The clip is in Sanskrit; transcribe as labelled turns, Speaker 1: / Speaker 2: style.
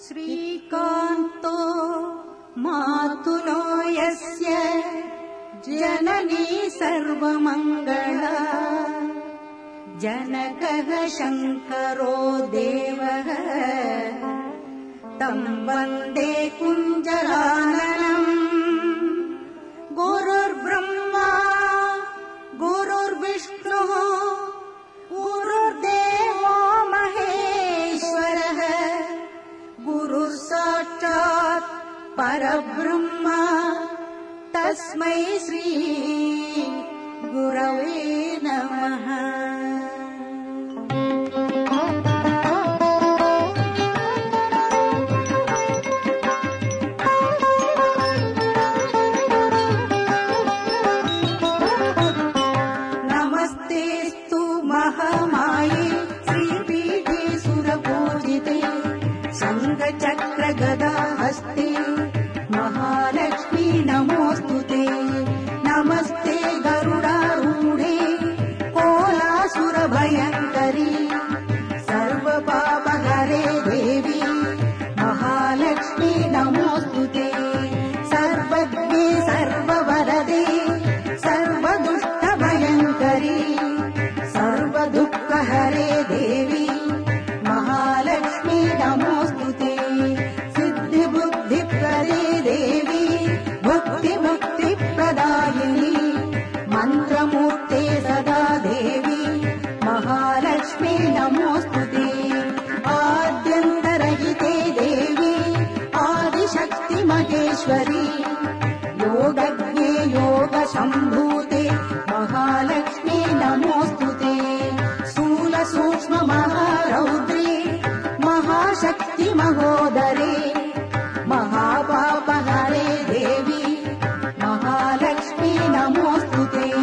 Speaker 1: श्रीकान्तो मातुलो यस्य जननी सर्वमङ्गला जनकः शङ्करो देवः तं वन्दे कुञ्जराननम्। गुरुर्ब्रह्मा गुरुर्विष्णुः गुरुर्देवो महेश्वरः गुरुः साक्षात् परब्रह्म तस्मै श्री गुरवे नमः। नमस्तेस्तु महामाये श्रीपीठे सुरपूजिते शङ्खचक्र गदा हस्ते महालक्ष्मी नमोऽस्तुते। नमस्ते गरुडारूढे कोलासुरभयङ्करी सर्वपापहरे देवी महालक्ष्मी नमोऽस्तुते। सर्वज्ञे सर्ववरदे सर्वदुष्टभयङ्करी सर्वदुःखहरे देवी महालक्ष्मी नमोऽस्तुते। सिद्धिबुद्धिप्रदे देवी भुक्तिमुक्तिप्रदायिनी मन्त्रमूर्ते सदा देवी महालक्ष्मी नमोऽस्तुते। आद्यन्तरहिते देवी आदिशक्ति महेश्वरी योगज्ञे योगसम्भूते महालक्ष्मी नमोऽस्तुते। स्थूलसूक्ष्म महारौद्रे महाशक्ति महोदरे महापापहरे देवी महालक्ष्मी नमोऽस्तुते।